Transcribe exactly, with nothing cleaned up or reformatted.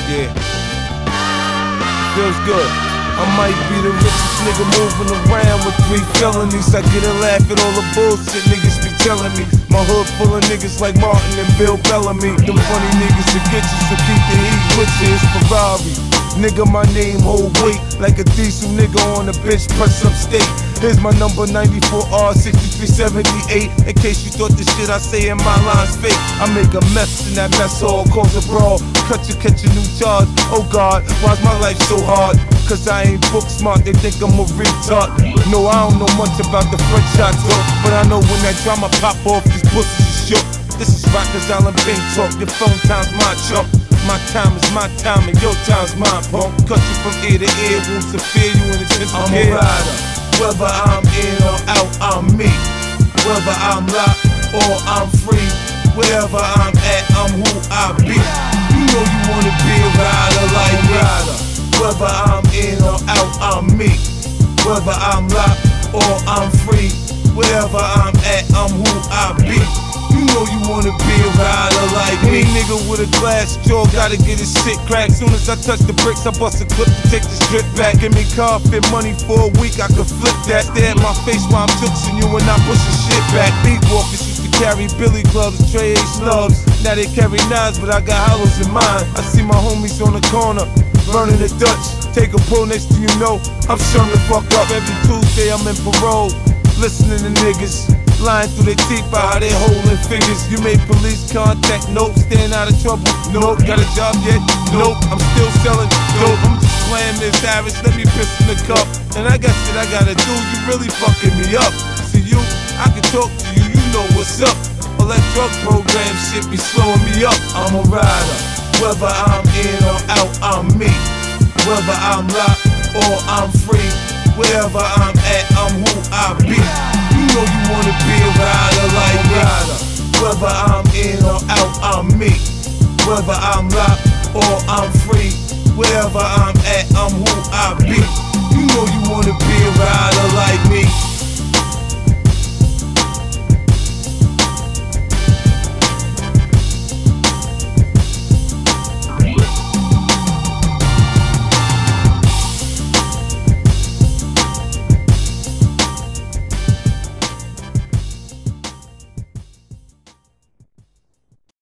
Yeah. Feels good. I might be the richest nigga moving around with three felonies. I get a laugh at all the bullshit niggas be telling me. My hood full of niggas like Martin and Bill Bellamy. Them funny niggas that get you, so keep the heat with you. It's Ferrari. Nigga, my name hold weight like a diesel nigga on a bitch press up state. Here's my number, ninety-four R sixty-three seventy-eight. In case you thought the shit I say in my line's fake. I make a mess in that mess hall, cause a brawl. Cut you, catch a new charge. Oh God, why's my life so hard? Cause I ain't book smart, they think I'm a retard. No, I don't know much about the French I talk, but I know when that drama pop off, these pussies is shook. This is Rikers Island Bing talk, your phone time's my chump. My time is my time and your time's mine, punk. Cut you from ear to ear, wounds to fear you in intensive care. I'm a rider, whether I'm in or out, I'm me. Whether I'm locked or I'm free, wherever I'm at, I'm who I be. You know you wanna be a rider like me. Whether I'm in or out, I'm me. Whether I'm locked or I'm free, wherever I'm at, I'm who I be. You know you wanna be a rider like me. Any nigga with a glass jaw gotta get his shit cracked. Soon as I touch the bricks, I bust a clip to take the strip back. Give me car fit money for a week, I could flip that. Stare at my face while I'm tooksing you and I'm pushing shit back. Beat walkers used to carry billy clubs, Trey A snubs. Now they carry knives, but I got hollows in mine. I see my homies on the corner, burning the Dutch. Take a pull, next thing you know, I'm shutting the fuck up. Every Tuesday I'm in parole, listening to niggas lying through their teeth about how they holding figures. You made police contact, nope. Staying out of trouble, nope. Got a job yet? Nope. I'm still selling dope. I'm just playing this average, let me piss in the cup. And I got shit I gotta do, you really fucking me up. See you, I can talk to you, you know what's up. All that drug program shit be slowing me up. I'm a rider, whether I'm in or out, I'm me. Whether I'm locked or I'm free, wherever I'm at, I'm who I be. You know you wanna be a rider like me. Whether I'm in or out, I'm me. Whether I'm locked or I'm free, wherever I'm